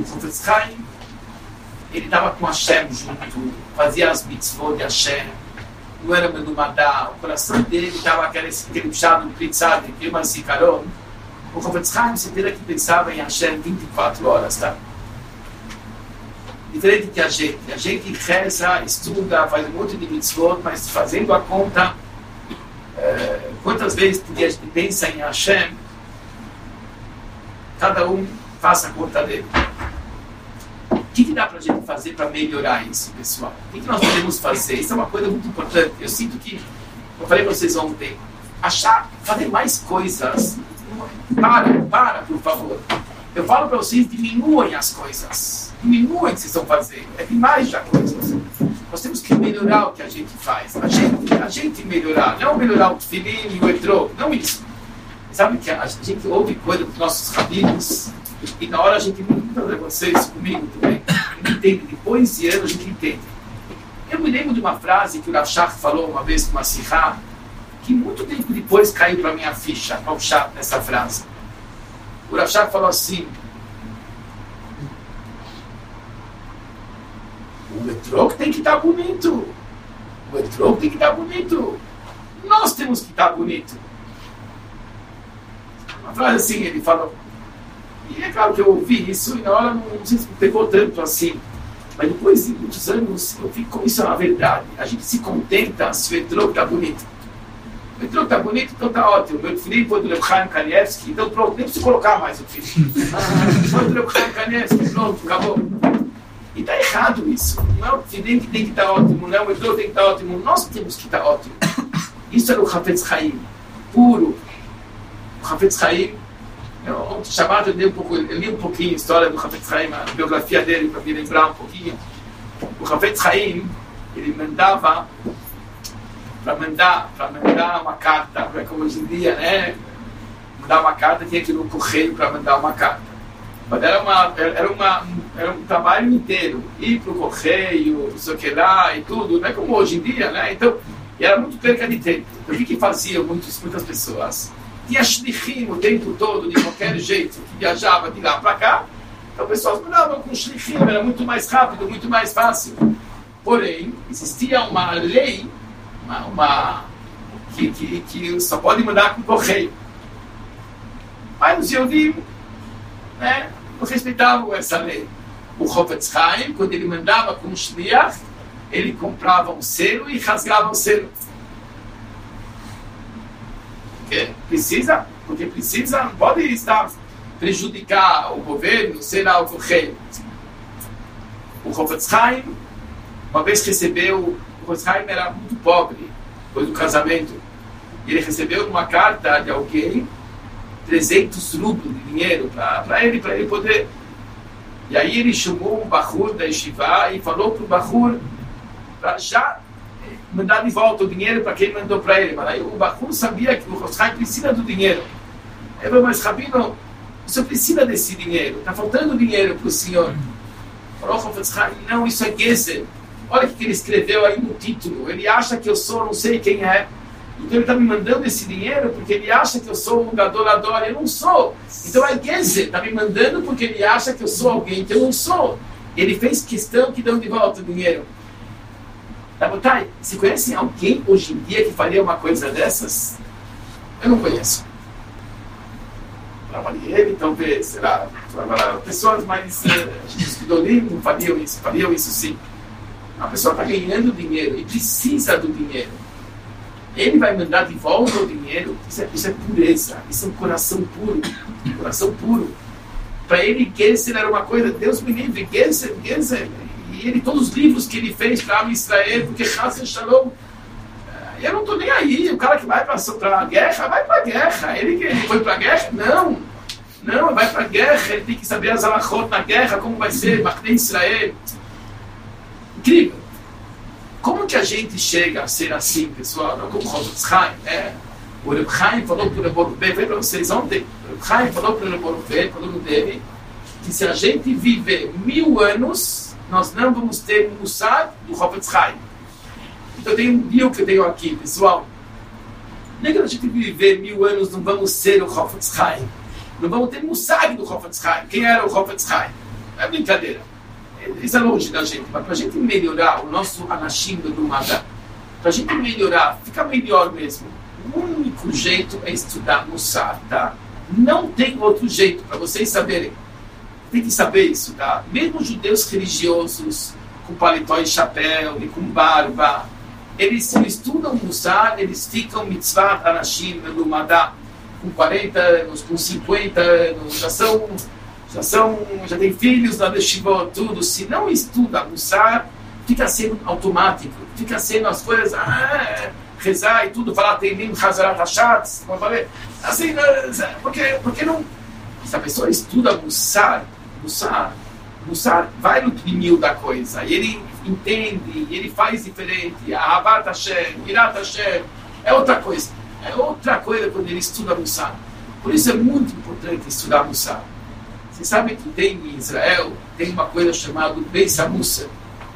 Chofetz Chaim, ele estava com Hashem junto, fazia as mitzvot de Hashem, não era menumadá, o coração dele estava aquele puxado, plitzado, que uma zikaron. O Chofetz Chaim, você teria que pensava em Hashem 24 horas, tá? Diferente que a gente reza, estuda, faz um monte de mitzvot, mas fazendo a conta, quantas vezes a gente pensa em Hashem, cada um faça a conta dele. O que dá para a gente fazer para melhorar isso, pessoal? O que nós podemos fazer? Isso é uma coisa muito importante. Eu sinto que, eu falei para vocês ontem, fazer mais coisas. Para, por favor. Eu falo para vocês, diminuem as coisas. Diminuem o que vocês estão fazendo. É demais já coisas. Nós temos que melhorar o que a gente faz. A gente melhorar. Não melhorar o tefilim e o etrog. Não isso. Sabe que a gente ouve coisa dos nossos rabinos e na hora a gente pergunta para vocês, comigo também, entende. Depois de anos a gente entende. Eu me lembro de uma frase que o Rav Shach falou uma vez numa sihá, que muito tempo depois caiu para a minha ficha, Rav Shach, nessa frase. O Rav Shach falou assim: o etrog tem que estar bonito. O etrog tem que estar bonito. Nós temos que estar bonito. Uma frase assim, ele falou. E é claro que eu ouvi isso e na hora não sei se pegou tanto assim. Mas depois de muitos anos eu vi como isso é uma verdade. A gente se contenta se o etrog está bonito. O etrog está bonito, então está ótimo. Meu filho foi do Reb Chaim Kanievski, então pronto, nem preciso colocar mais o filho. Foi do Reb Chaim Kanievski, pronto, acabou. E está errado isso. Não é o filho que tem que estar ótimo, não é o etrog tem que estar ótimo. Nós temos que estar ótimo. Isso era o Chafetz Chaim, puro. O Chafetz Chaim, ontem chamado eu li um pouquinho a história do Chafetz Chaim, a biografia dele, para me lembrar um pouquinho. O Chafetz Chaim, ele mandava para mandar uma carta, como hoje em dia, né? Mandar uma carta, tinha que ir no correio para mandar uma carta. Mas era um trabalho inteiro, ir para o correio, não sei o que lá e tudo, não é como hoje em dia, né? Então, era muito perca de tempo. O que faziam muitas pessoas? Tinha shlichim o tempo todo, de qualquer jeito, que viajava de lá para cá. Então, pessoas mandavam com shlichim, era muito mais rápido, muito mais fácil. Porém, existia uma lei, que só pode mandar com correio. Mas os Yehudim, né, não respeitavam essa lei. O Chofetz Chaim, quando ele mandava com shliach, ele comprava um selo e rasgava o selo. Porque precisa, não pode estar prejudicar o governo, sei lá, o correio. O Chofetz Chaim, uma vez recebeu, o Chofetz Chaim era muito pobre, depois do casamento, e ele recebeu uma carta de alguém 300 rublos de dinheiro para ele poder. E aí ele chamou um Bahur da Yeshiva e falou para o Bahur para já mandar de volta o dinheiro para quem mandou para ele. Mas aí o Bahur sabia que o Chofetz Chaim precisa do dinheiro. Ele falou: mas Rabino, o senhor precisa desse dinheiro, está faltando dinheiro para o senhor. Falou o Chofetz Chaim: não, isso é Gezer. Olha o que ele escreveu aí no título. Ele acha que eu sou não sei quem é. Então ele está me mandando esse dinheiro porque ele acha que eu sou um gadolador. Eu não sou. Então é Gezer. Está me mandando porque ele acha que eu sou alguém que eu não sou. Ele fez questão que dão de volta o dinheiro. Rabotai, você conhece alguém hoje em dia que faria uma coisa dessas? Eu não conheço. Ele talvez, será? Pessoas mais não fariam isso sim. A pessoa está ganhando dinheiro e precisa do dinheiro. Ele vai mandar de volta o dinheiro. Isso é pureza. Isso é um coração puro. Coração puro. Para ele, Gezer era uma coisa, Deus me livre, Gezer. E ele, todos os livros que ele fez para Israel, porque Chas Shalom, eu não estou nem aí. O cara que vai para a guerra, vai para a guerra. Ele foi para a guerra? Não, vai para a guerra. Ele tem que saber as alachot na guerra, como vai ser, Machnei Israel. Incrível. Como que a gente chega a ser assim, pessoal? Não como Chofetz Chaim, né? O Reb Chaim falou para o Reb Oruvei, falei para vocês ontem, o Reb Chaim falou para o Reb Oruvei, falou dele, que se a gente viver 1000 anos, nós não vamos ter um mussar do Chofetz Chaim. Então tem um deal que eu tenho aqui, pessoal. Nem que a gente viver 1000 anos, não vamos ser o Chofetz Chaim. Não vamos ter mussar do Chofetz Chaim. Quem era o Chofetz Chaim? é brincadeira. Isso é longe da gente, mas para a gente melhorar o nosso anashim do Madá, para a gente melhorar, ficar melhor mesmo, o único jeito é estudar Mussar, tá? Não tem outro jeito, para vocês saberem. Tem que saber isso, tá? Mesmo judeus religiosos, com paletó e chapéu, e com barba, eles se estudam Mussar, eles ficam mitzvah anashim do Madá, com 40 anos, com 50 anos, já tem filhos na Yeshivot, tudo. Se não estuda Mussar, fica sendo automático, fica sendo as coisas, rezar e tudo, falar Teilim, Hazarat Hashatz, como eu falei, assim, porque não... Se a pessoa estuda Mussar vai no pneu da coisa, e ele entende, e ele faz diferente, Ahavat Hashem, Irat Hashem, é outra coisa quando ele estuda Mussar. Por isso é muito importante estudar Mussar. Você sabe que tem em Israel, tem uma coisa chamada Beis HaMussar.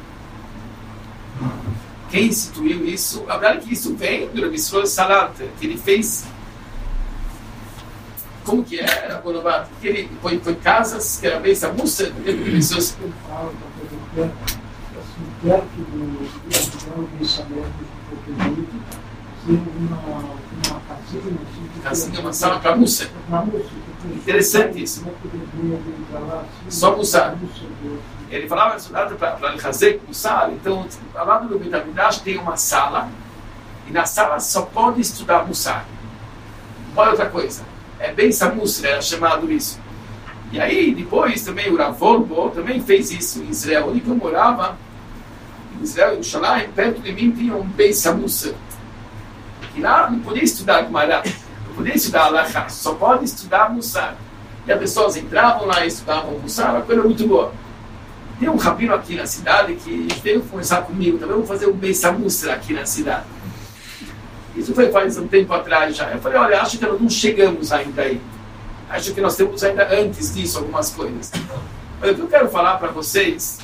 Quem instituiu isso? A verdade é que isso vem do Rabi Yisroel Salant, que ele fez... Como que era, Bonovato? Que ele põe casas, que era Beis HaMussar, pessoas... Casinha, uma sala para Mussar. Interessante isso. Só Mussar. Ele falava para ele fazer Mussar. Então, ao lado do Beit HaMikdash tem uma sala, e na sala só pode estudar Mussar. Não pode outra coisa. É Beis HaMussar, era chamado isso. E aí, depois, também o Rav Wolbe também fez isso em Israel. Onde eu morava, em Israel, em Yerushalayim, perto de mim tinha um Beis HaMussar. E lá não podia estudar Gemara, não podia estudar Halachá, só pode estudar Mussar. E as pessoas entravam lá e estudavam Mussar, uma coisa muito boa. Tem um rabino aqui na cidade que veio conversar comigo, também vou fazer um Beis HaMussar aqui na cidade. Isso foi faz um tempo atrás já. Eu falei, olha, acho que nós não chegamos ainda aí. Acho que nós temos ainda antes disso algumas coisas. Mas o que eu quero falar para vocês,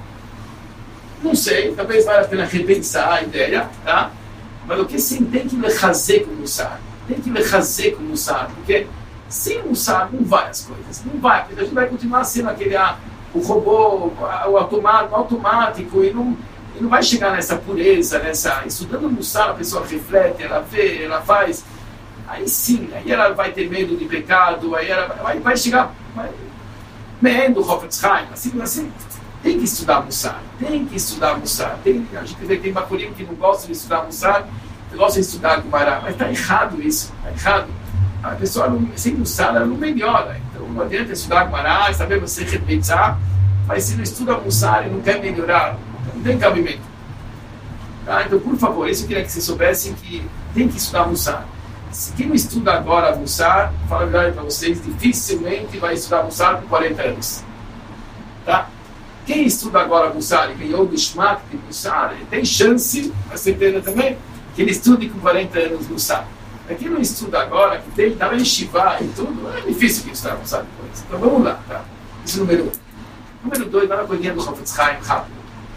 não sei, talvez valha a pena repensar a ideia, tá? Mas o que sim, tem que lechazer com Mussar. Tem que lechazer com Mussar, porque sem Mussar não vai as coisas. Não vai, porque a gente vai continuar sendo aquele, o robô, o automático, e não vai chegar nessa pureza, estudando Mussar, a pessoa reflete, ela vê, ela faz. Aí sim, aí ela vai ter medo de pecado, aí ela vai chegar, meendo Hofetz Chaim, assim. Tem que estudar Mussar. A gente vê que tem bacurim que não gosta de estudar Mussar, que gosta de estudar Gemara, mas está errado isso, está errado. A pessoa sem Mussar ela não melhora. Então não adianta estudar Gemara, saber você repensar, mas se não estuda Mussar e não quer melhorar, não tem cabimento. Tá? Então, por favor, isso eu queria que vocês soubessem, que tem que estudar Mussar. Se quem não estuda agora Mussar, falo a verdade para vocês, dificilmente vai estudar Mussar com 40 anos. Tá? Quem estuda agora Mussar e ganhou do Shmak de Mussar, tem chance, a certeza também, que ele estude com 40 anos Mussar. Mas quem não estuda agora, que tem que estar em Shivá e tudo, é difícil que estudar Mussar depois. Então vamos lá, tá? Isso é número 1. Número 2, lá na coisinha do Hofetz Chaim, rápido.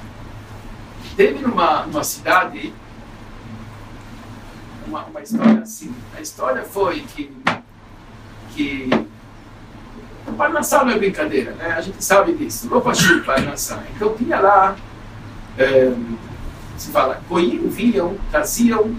Teve numa cidade uma história assim. A história foi que o Parnassá não é brincadeira, né? A gente sabe disso. Lopachut, Parnassá. Então tinha lá, se fala, Goim vinham, traziam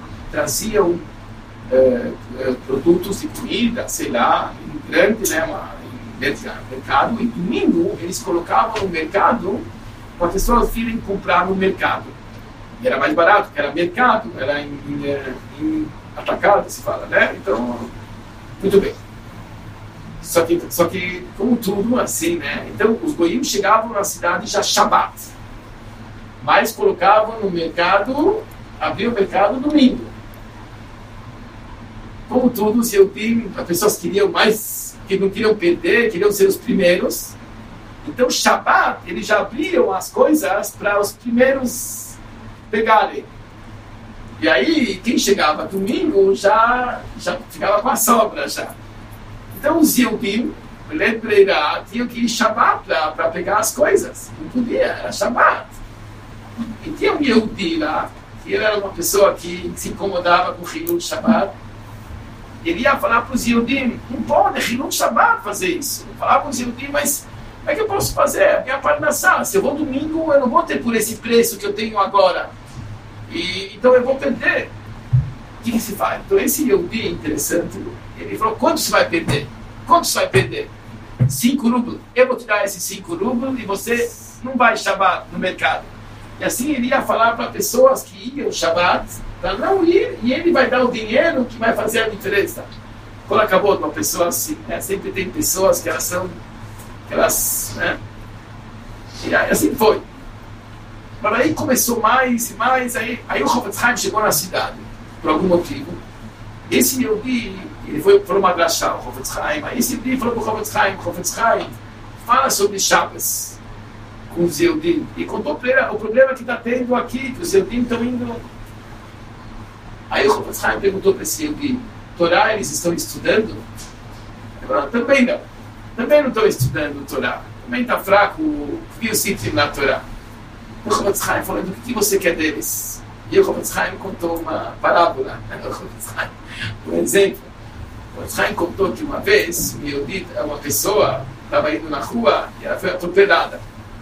produtos de comida, sei lá, em grande, né? Mercado. E domingo eles colocavam no mercado para as pessoas virem comprar no mercado. E era mais barato, porque era mercado, era em atacado, se fala, né? Então, muito bem. Só que, como tudo, assim, né? Então, os goim chegavam na cidade já Shabbat. Mas colocavam no mercado, abriam o mercado domingo. Como tudo, os Yehudim, as pessoas queriam mais, que não queriam perder, queriam ser os primeiros. Então, Shabbat, eles já abriam as coisas para os primeiros pegarem. E aí, quem chegava domingo já ficava com a sobra já. Então os Yehudim, tinham que ir Shabbat para pegar as coisas. Não podia, era Shabbat. E tinha um Yehudi lá, que ele era uma pessoa que se incomodava com o Hilul Shabbat. Ele ia falar para os Yehudim, não pode, Hilul Shabbat fazer isso. Falava para os Yehudim, mas Como é que eu posso fazer a minha parnassá? Se eu vou domingo, eu não vou ter por esse preço que eu tenho agora. Então eu vou perder. O que se faz? Então esse Yehudi é interessante. Ele falou, quanto você vai perder? Quanto você vai perder? 5 rublos. Eu vou tirar esses 5 rublos e você não vai Shabbat no mercado. E assim ele ia falar para pessoas que iam Shabbat, para não ir, e ele vai dar o dinheiro que vai fazer a diferença. Quando acabou de uma pessoa assim, né? Sempre tem pessoas que elas são, né? E assim foi. Mas aí começou mais e mais, aí o Chofetz Chaim chegou na cidade, por algum motivo. Esse Yehudi, ele foi para uma drashá, o Chofetz Chaim, aí esse Yehudi falou para o Chofetz Chaim, fala sobre Shabbos com os Yehudim, e contou para ele o problema que está tendo aqui, que os Yehudim estão indo. Aí o Chofetz Chaim perguntou para esse Yehudi, Torá eles estão estudando? Ele falou, também não estão estudando Torá, também está fraco o Sitrim na Torá. O Chofetz Chaim falou, o que você quer deles? E o Chofetz Chaim contou uma parábola, um exemplo. O Chofetz Chaim contou que uma vez uma pessoa estava indo na rua e ela foi atropelada.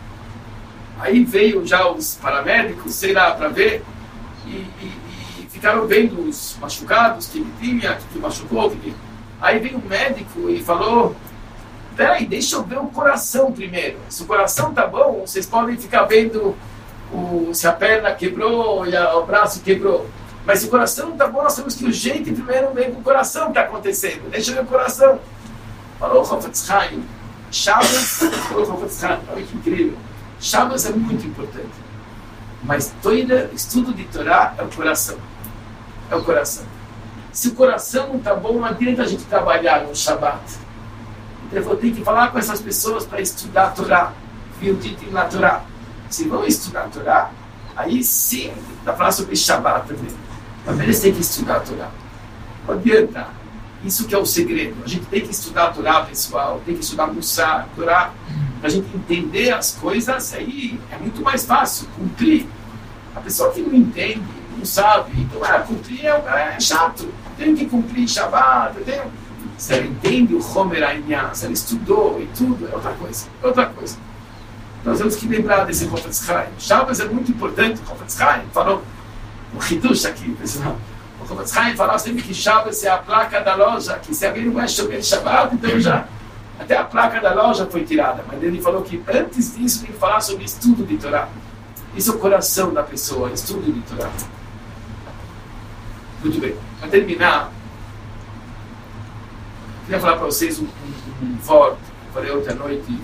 Aí veio já os paramédicos, sei lá, para ver, e ficaram vendo os machucados que ele tinha, que machucou. Aí veio um médico e falou, peraí, deixa eu ver o coração primeiro. Se o coração tá bom, vocês podem ficar vendo se a perna quebrou e o braço quebrou. Mas se o coração não tá bom, nós temos que urgente primeiro ver o coração que está acontecendo. Deixa eu ver o coração. Falou o Chofetz Chaim. Shabbos, falou o Chofetz Chaim. Olha que incrível. Shabbos é muito importante. Mas estudo de Torá é o coração. É o coração. Se o coração não tá bom, não adianta a gente trabalhar no Shabbat. Então eu vou ter que falar com essas pessoas para estudar a Torá. Viu o título na Torá. Se vão estudar a Torá, aí sim, dá para falar sobre Shabbat também. Mas eles têm que estudar a Torá. Não adianta. Isso que é o segredo. A gente tem que estudar a Torá, pessoal. Tem que estudar Mussar, a Torá. Para a gente entender as coisas, aí é muito mais fácil cumprir. A pessoa que não entende, não sabe, então cumprir é chato. Tem que cumprir Shabbat. Se ela entende o Homer Ainyan, se ela estudou e tudo, é outra coisa. É outra coisa. Nós temos que lembrar desse Chofetz Chaim. Shabbos é muito importante. O Chofetz Chaim falou, o Hidush aqui, pessoal. O Chofetz Chaim falou sempre que Shabbos é a placa da loja, que se alguém não vai chover Shabbat, então já até a placa da loja foi tirada. Mas ele falou que antes disso tem que falar sobre estudo de Torá. Isso é o coração da pessoa, estudo de Torá. Muito bem. Para terminar, queria falar para vocês um voto. Falei ontem à noite.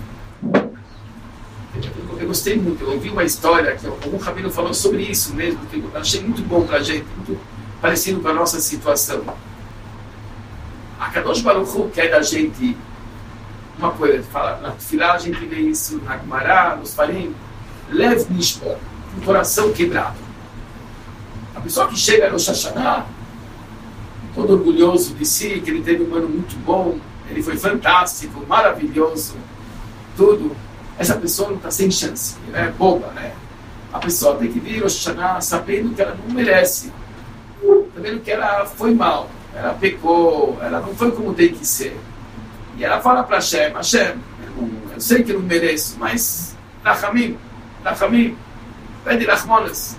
Eu gostei muito, eu ouvi uma história que algum rabino falou sobre isso mesmo, que eu achei muito bom para a gente, muito parecido com a nossa situação. A Kadosh Baruch Hu quer da gente uma coisa, fala, na Tefilá a gente vê isso, na Gemara, nos Farim, Lev Nishbor, um coração quebrado. A pessoa que chega no Rosh Hashanah, todo orgulhoso de si, que ele teve um ano muito bom, ele foi fantástico, maravilhoso, tudo. Essa pessoa não está sem chance, ela é boba, né? A pessoa tem que vir Rosh Hashanah sabendo que ela não merece, sabendo que ela foi mal, ela pecou, ela não foi como tem que ser. E ela fala para Hashem, eu sei que eu não mereço, mas Rachamim, pede Rachmonas.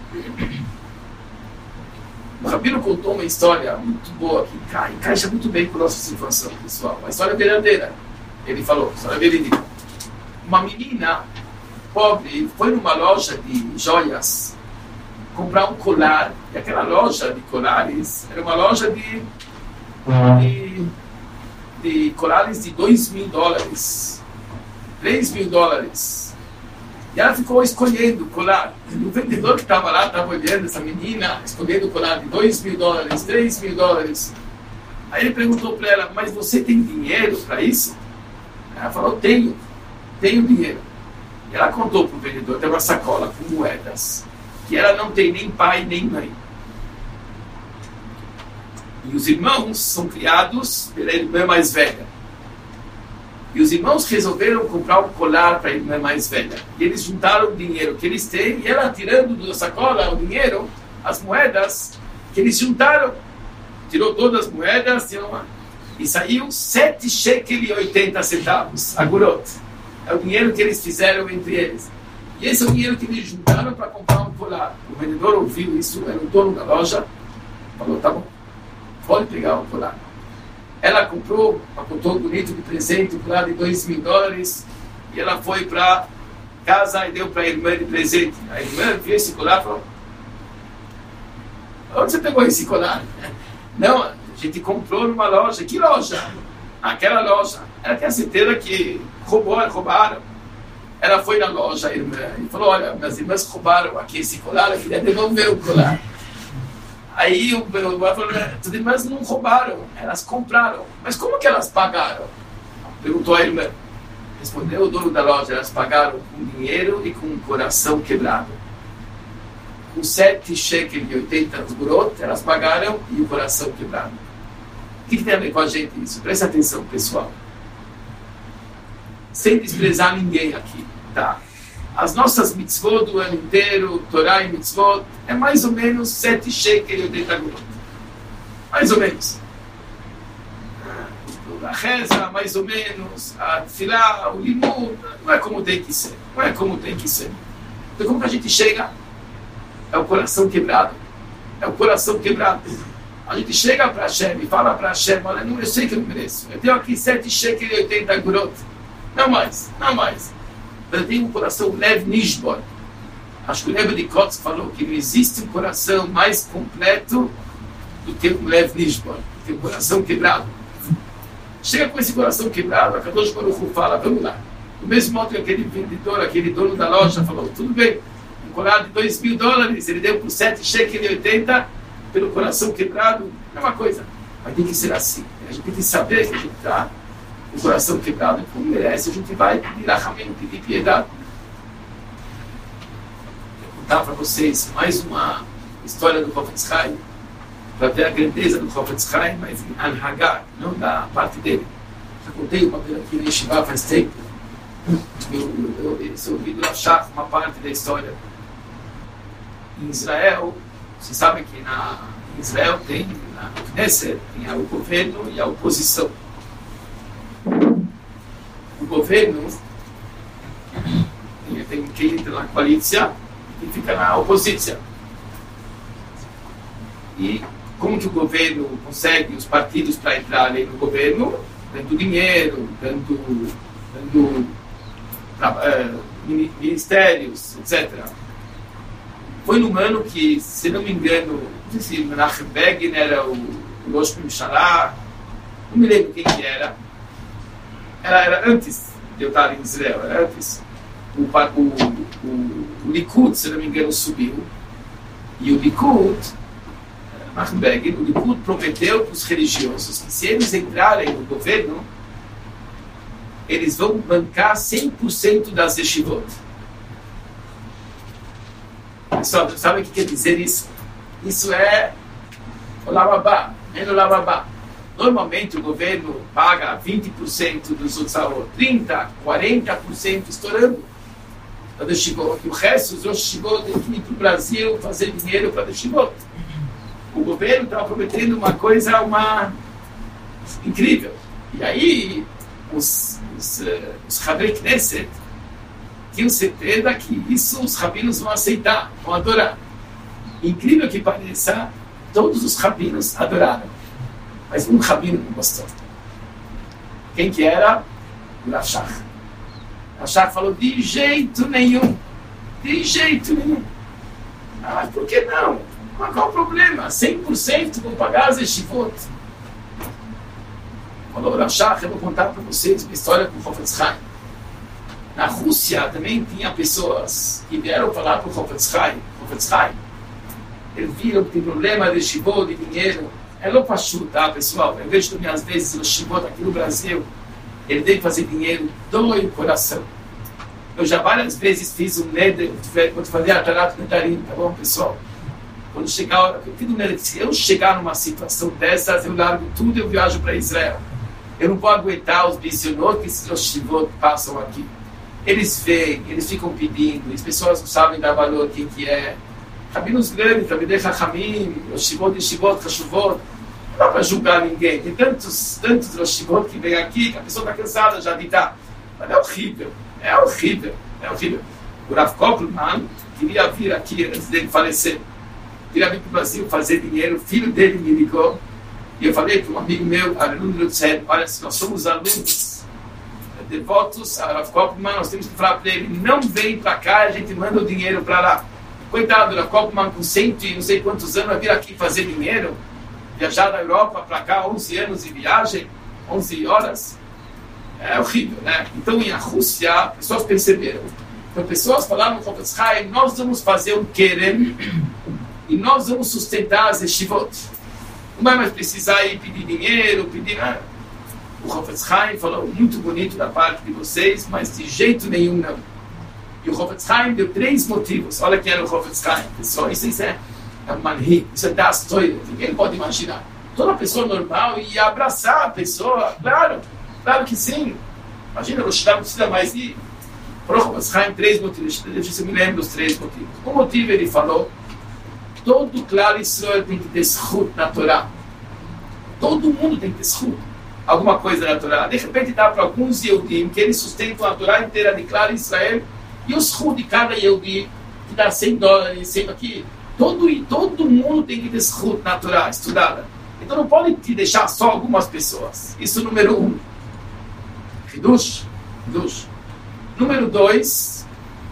O Rabino contou uma história muito boa, que encaixa muito bem com a nossa situação, pessoal. Uma história verdadeira. Ele falou, história verídica. Uma menina pobre foi numa loja de joias comprar um colar, e aquela loja de colares era uma loja de colares de $2.000, $3.000. E ela ficou escolhendo o colar. E o vendedor que estava lá estava olhando essa menina, escolhendo o colar de $2.000, $3.000. Aí ele perguntou para ela, mas você tem dinheiro para isso? Ela falou, tenho dinheiro. E ela contou para o vendedor, tem uma sacola com moedas, que ela não tem nem pai nem mãe. E os irmãos são criados pela irmã mais velha. E os irmãos resolveram comprar um colar para a irmã mais velha. E eles juntaram o dinheiro que eles têm, e ela tirando da sacola o dinheiro, as moedas que eles juntaram, tirou todas as moedas, e saiu 7 shekel e 80 centavos, agurot. É o dinheiro que eles fizeram entre eles. E esse é o dinheiro que eles juntaram para comprar um colar. O vendedor ouviu isso, era o dono da loja, falou, tá bom, pode pegar o colar. Ela comprou, apontou bonito de presente, um colar de $2.000, e ela foi para casa e deu para a irmã de presente. A irmã viu esse colar e falou, onde você pegou esse colar? Não, a gente comprou numa loja. Que loja? Aquela loja. Ela tem a certeza que roubaram. Ela foi na loja, a irmã, e falou, olha, minhas irmãs roubaram aqui esse colar, eu queria devolver o colar. Aí o pai falou, as irmãs não roubaram, elas compraram. Mas como que elas pagaram? Perguntou a irmã. Respondeu o dono da loja, elas pagaram com dinheiro e com um coração quebrado. Com 7 shekels e 80 zgurot, elas pagaram e o coração quebrado. O que tem a ver com a gente isso? Presta atenção, pessoal. Sem desprezar ninguém aqui, tá? As nossas mitzvot do ano inteiro, Torá e mitzvot, é mais ou menos 7 shekels e 80 zgurot. Mais ou menos. A reza, mais ou menos, a tefilá, o limud, não é como tem que ser. Não é como tem que ser. Então como que a gente chega? É o coração quebrado. É o coração quebrado. A gente chega para Hashem e fala para Hashem, olha, eu sei que eu mereço. Eu tenho aqui 7 shekels e 80 zgurot. Não mais, não mais. Eu tenho um coração leve nishbor. Acho que o Rebbe de Kotsk falou que não existe um coração mais completo do que um leve nishbor. Tem um coração quebrado. Chega com esse coração quebrado, a Kadosh Baruch Hu fala, vamos lá. Do mesmo modo que aquele vendedor, aquele dono da loja falou, tudo bem, um colar de $2.000, ele deu por 7 shekels e 80 pelo coração quebrado, é uma coisa. Mas tem que ser assim. A gente tem que saber que a gente está o coração quebrado, como merece, a gente vai pedir rachamim, pedir piedade. Vou contar para vocês mais uma história do Chofetz Chaim, para ver a grandeza do Chofetz Chaim, mas em Anhagá, não da parte dele. Já contei uma vez aqui no Yeshiva faz tempo. Eu ouvi do Rashach uma parte da história. Em Israel, vocês sabem que em Israel tem, na Knesset, tem o governo e a oposição. O governo tem quem entra na coalícia e fica na oposição. E como que o governo consegue os partidos para entrarem no governo? Dando dinheiro, dando ministérios, etc. Foi num ano que, se não me engano, não sei se Menachem Begin era o Rosh Mimshalá, não me lembro quem que era. Era antes de eu estar em Israel, era antes. O Likud, se não me engano, subiu. E o Likud, o Likud prometeu para os religiosos que se eles entrarem no governo, eles vão bancar 100% das yeshivot. Pessoal, sabe o que quer dizer isso? Isso é o lavabá, é o lavabá. Normalmente o governo paga 20% dos outros, 30%, 40% estourando para o Shivot. E o resto, os outros Shivot, tem que ir para o Brasil fazer dinheiro para o Shivot. O governo estava prometendo uma coisa incrível. E aí, os Havei Knesset tinham certeza que isso os rabinos vão aceitar, vão adorar. Incrível que pareça, todos os rabinos adoraram. Mas um rabino não gostou. Quem que era? O Rashach. O Rashach falou, de jeito nenhum. De jeito nenhum. Ah, por que não? Mas qual o problema? 100% vão pagar as yeshivot. Falou o Rashach, eu vou contar para vocês uma história com o Chofetz Chaim. Na Rússia também tinha pessoas que vieram falar para o Chofetz Chaim. Eles viram que tem problema de yeshivot, de dinheiro. É não pachu, tá, pessoal? Eu vejo também às vezes o Shivot aqui no Brasil, ele tem que fazer dinheiro, doe o coração. Eu já várias vezes fiz um neder, quando fazia a Tarat Nedarim, tá bom, pessoal? Quando chegar a hora, eu fiz um neder, se eu chegar numa situação dessas, eu largo tudo e eu viajo para Israel. Eu não vou aguentar os bisionot que esses Shivot passam aqui. Eles vêm, eles ficam pedindo, as pessoas não sabem dar valor quem que é. Rabinos grandes, Talmidei Chachamim, Roshivot, Yeshivot, Chashuvot, não dá para julgar ninguém. Tem tantos Roshivot que vêm aqui que a pessoa está cansada já de estar. Mas é horrível. É horrível, é horrível. O Rav Kopelman queria vir aqui antes dele falecer. Queria vir para o Brasil fazer dinheiro. O filho dele me ligou e eu falei para um amigo meu, aluno do Tzed, olha, se nós somos alunos devotos a Rav Kopelman, nós temos que falar para ele, não vem para cá, a gente manda o dinheiro para lá. Coitado, Rav Kopelman com 100 e não sei quantos anos vai vir aqui fazer dinheiro, viajar da Europa para cá, 11 anos de viagem, 11 horas. É horrível, né? Então, em Rússia, pessoas perceberam. Então, pessoas falaram no Chofetz Chaim, nós vamos fazer um Keren e nós vamos sustentar as yeshivot. Não vai mais precisar ir pedir dinheiro, pedir nada. O Chofetz Chaim falou, muito bonito da parte de vocês, mas de jeito nenhum não. E o Chofetz Chaim deu 3 motivos. Olha quem era o Chofetz Chaim, pessoal. Isso é manhi, isso é das toilet. Ninguém pode imaginar. Toda pessoa normal ia abraçar a pessoa, claro que sim. Imagina, o Rosh não precisa mais ir. Para o Chofetz Chaim, 3 motivos. Deixa eu me lembrar dos 3 motivos. Um motivo ele falou, todo claro Israel tem que ter zchut na Torá. Todo mundo tem que ter zchut. Alguma coisa na Torá. De repente dá para alguns Yehudim que eles sustentam a Torá inteira de claro Israel e os zchut de cada Yehudi que dá $100, 100 aqui. Todo mundo tem que ter zchut na Torá estudada. Então não pode te deixar só algumas pessoas. Isso número 1. Hidush. Número 2.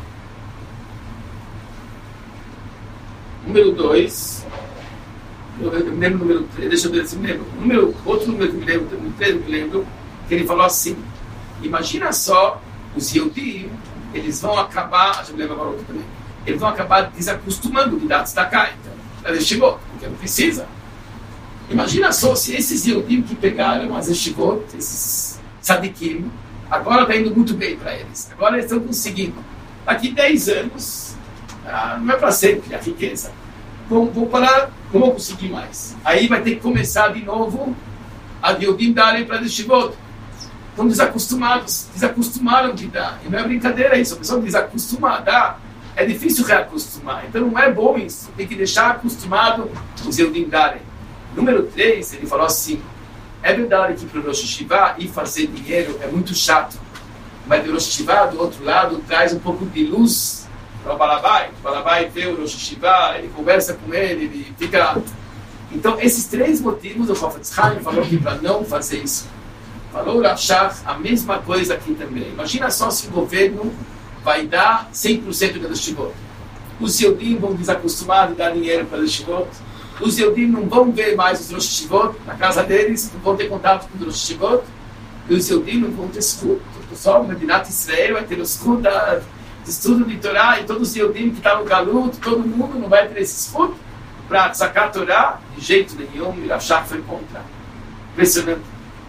Eu me lembro número 3, deixa eu ver se me lembro. Outro número que me lembro, número 3 eu me lembro, que ele falou assim, imagina só, os Yehudim, eles vão acabar, deixa eu me lembrar agora outro também, eles vão acabar desacostumando de dar tzedakah, então, porque não precisa. Imagina só se esses Yehudim que pegaram as yeshivot, esses tzadikim, agora está indo muito bem para eles. Agora eles estão conseguindo. Daqui 10 anos, não é para sempre a riqueza. Vou parar, não vou conseguir mais. Aí vai ter que começar de novo a Yehudim darem para as yeshivot. Estão desacostumaram de dar. E não é brincadeira isso, a pessoa desacostuma a dar. É difícil reacostumar. Então não é bom isso. Tem que deixar acostumado os Yehudim darem. Número 3, ele falou assim, é verdade que para o Rosh Hashivá ir fazer dinheiro é muito chato, mas o Rosh Hashivá, do outro lado, traz um pouco de luz para o Balabai. O Balabai vê o Rosh Hashivá, ele conversa com ele fica... Então, esses 3 motivos, o Chofetz Chaim falou que para não fazer isso. Falou o Rav Shach, a mesma coisa aqui também. Imagina só se o governo vai dar 100% da Yeshivot. Os Yehudim vão desacostumar de dar dinheiro para a Yeshivot. Os Yehudim não vão ver mais os Rosh Hashivot na casa deles, não vão ter contato com os Rosh Hashivot, e os Yehudim não vão ter escudo. Só o Medinat Israel vai ter o escudo de estudo de Torá, e todos os Yehudim que estão no Galut, todo mundo não vai ter esse escudo para sacar a Torá, de jeito nenhum, e Rav Shach foi contra. Impressionante.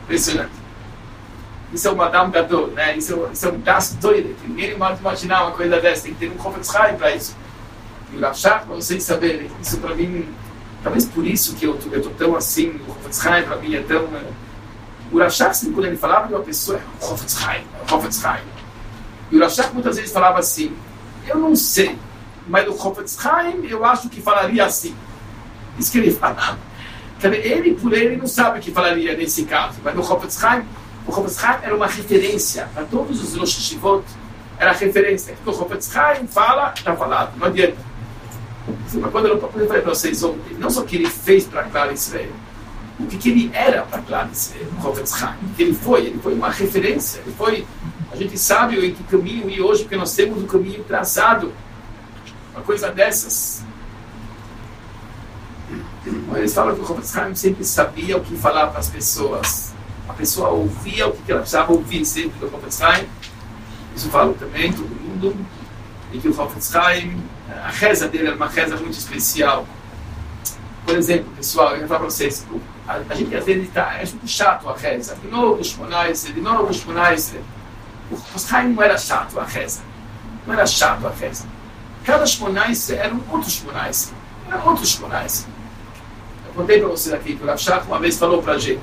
Isso é um Madame Gadol, né? Isso é um das doido, ninguém pode imaginar uma coisa dessa, tem que ter um Chofetz Chaim para isso. E o Rav Shach, para vocês saberem, isso para mim... Talvez por isso que eu estou tão assim, o Chofetz Chaim para mim é tão... O Rav Shach, quando ele falava de uma pessoa, é o Chofetz Chaim. E o Rav Shach muitas vezes falava assim, eu não sei, mas o Chofetz Chaim eu acho que falaria assim. Isso que ele falava. Ele por ele não sabe o que falaria nesse caso, mas o Chofetz Chaim era uma referência para todos os Rosh Hashivot, era referência. O Chofetz Chaim fala, está falado, não adianta. Mas quando eu falei para vocês ontem, não só o que ele fez para Klal Israel, o que ele era para Klal Israel, o Chofetz Chaim, o que ele foi uma referência, a gente sabe em que caminho ir hoje, porque nós temos um caminho traçado, uma coisa dessas. Eles falam que o Chofetz Chaim sempre sabia o que falar para as pessoas, a pessoa ouvia o que ela precisava ouvir sempre do Chofetz Chaim, isso falam também todo mundo, e que o Chofetz Chaim, a reza dele era uma reza muito especial. Por exemplo, pessoal, eu vou falar para vocês, a gente às vezes é muito chato a reza, de novo Shmonaesre. O Chofetz Chaim não era chato a reza, cada Shmonaesre era um outro Shmonaesre, eu contei para vocês aqui que o Rav Shach uma vez falou para a gente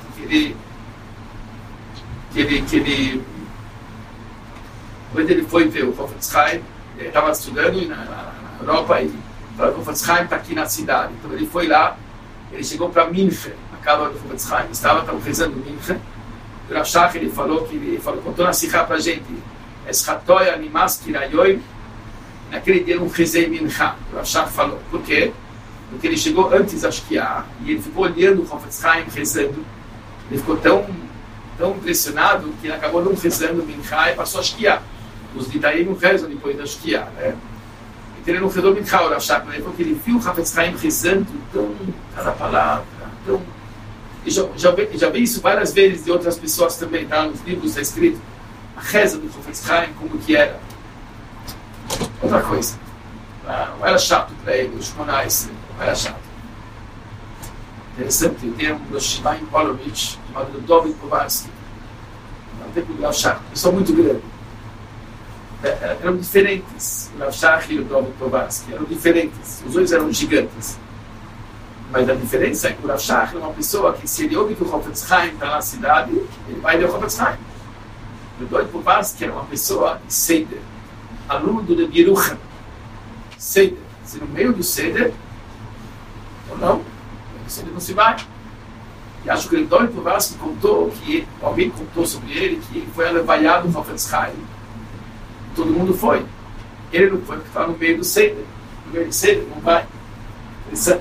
quando ele foi ver o Chofetz Chaim, ele estava estudando na Europa e falou que o Chofetz Chaim está aqui na cidade. Então ele foi lá, ele chegou para Minche, na casa do Chofetz Chaim, estavam rezando Minche. O Rav Shach, ele contou na Sikha para a gente, Eschatoia animas kirayoi. Naquele dia não rezei mincha. O Rav Shach falou. Por quê? Porque ele chegou antes da Shkia e ele ficou olhando o Chofetz Chaim rezando. Ele ficou tão impressionado que ele acabou não rezando mincha e passou a Shkia. Os Litaim não rezam depois da Shkia, né? Então ele não rezou mincha, o Rav Shach, porque ele viu o Chofetz Chaim rezando tão cada palavra, tão... E já vi isso várias vezes de outras pessoas também, tá? Nos livros está escrito a reza do Chofetz Chaim, como que era. Outra coisa, não era chato para ele, os Shmonais, não era chato. Interessante, tem um Yeshiva em Polovitch, chamado David Povarsky, não tem o Rav Shach, pessoa muito grande. Eram diferentes, o Rav Shach e o David Povarsky, eram diferentes, os dois eram gigantes. Mas a diferença é que o Rav Shach é uma pessoa que, se ele ouve que o Chofetz Chaim está na cidade, ele vai ver o Chofetz Chaim. O David Povarsky era uma pessoa de Seder, aluno do Rebbe Yerucham. Seder, se no meio do Seder, ou não, o Seder não se vai. E acho que o David Povarsky contou que alguém contou sobre ele que ele foi alevaiado no Chofetz Chaim. Todo mundo foi. Ele não foi porque estava no meio do Seder. No meio do Seder, não vai. Interessante.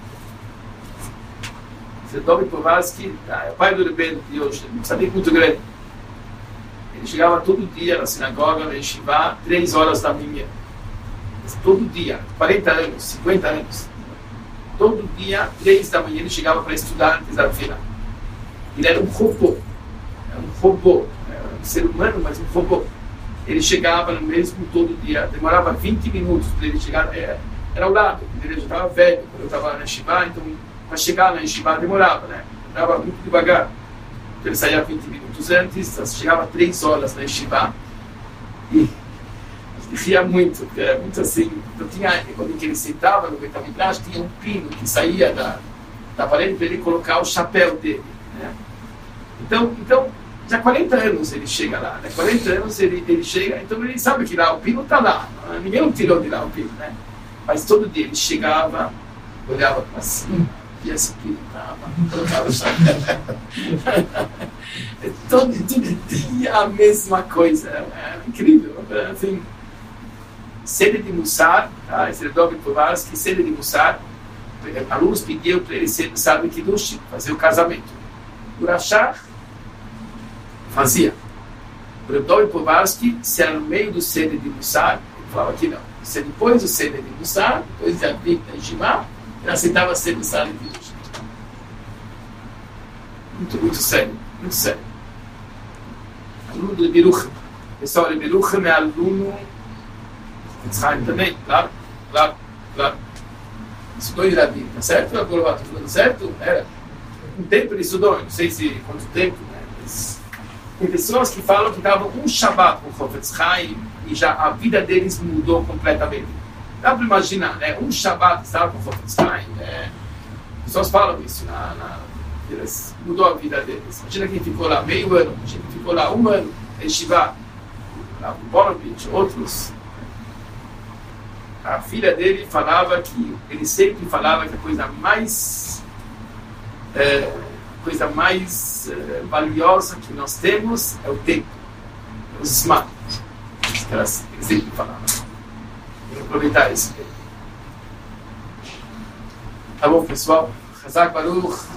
O David Povarsky é o pai do Rebbe de hoje, um tzadik muito grande. Ele chegava todo dia na sinagoga, na Yeshiva, 3 horas da manhã. Todo dia, 40 anos, 50 anos. Todo dia, 3 da manhã, ele chegava para estudar antes da fila. Ele era um robô. Era um robô. Era um ser humano, mas um robô. Ele chegava no mesmo todo dia. Demorava 20 minutos para ele chegar. Era ao lado. Ele já estava velho quando eu estava na Yeshiva, então para chegar na Yeshiva demorava, né? Demorava muito devagar. Ele saía 20 minutos antes, chegava 3 horas na Yeshiva e ria muito, porque era muito assim. Então, quando ele sentava no Beit HaMidrash, tinha um pino que saía da parede para ele colocar o chapéu dele, né? Então, já 40 anos ele chega lá, né? 40 anos ele chega, então ele sabe que lá o pino está lá, ninguém não tirou de lá o pino, né? Mas todo dia ele chegava, olhava assim, e esse pino estava, colocava o chapéu. Todo dia a mesma coisa, é incrível, assim. Sede de Mussar, tá? Esse é o David Povarsky, sede de Mussar, alunos pediam para ele ser sábio Kiddush, fazer o casamento. O Rav Shach fazia. O David Povarsky, se era no meio do sede de Mussar, ele falava que não. Se depois do sede de Mussar, depois de abrir da Yeshiva, ele aceitava ser do sábio Kiddush. Muito sério, muito sério. Aluno do Beruchim. Pessoal, o Beruchim é aluno Chaim também, claro. Estudou em Rabin, tá certo? Agora estou falando certo? Era um tempo ele estudou, não sei se quanto tempo, né? Mas tem pessoas que falam que estavam um Shabbat com o Chofetz Chaim e já a vida deles mudou completamente. Dá para imaginar, né? Um Shabbat estava com o Chofetz Chaim, né? Pessoas falam isso, mudou a vida deles. Imagina quem ficou lá meio ano, imagina quem ficou lá 1 ano, em Shiva, lá no Polovitch, outros. A filha dele falava que, ele sempre falava que a coisa mais valiosa que nós temos é o tempo, é o Zman. Ele sempre falava. Tem que aproveitar isso. Tá bom, pessoal? Chazak Baruch.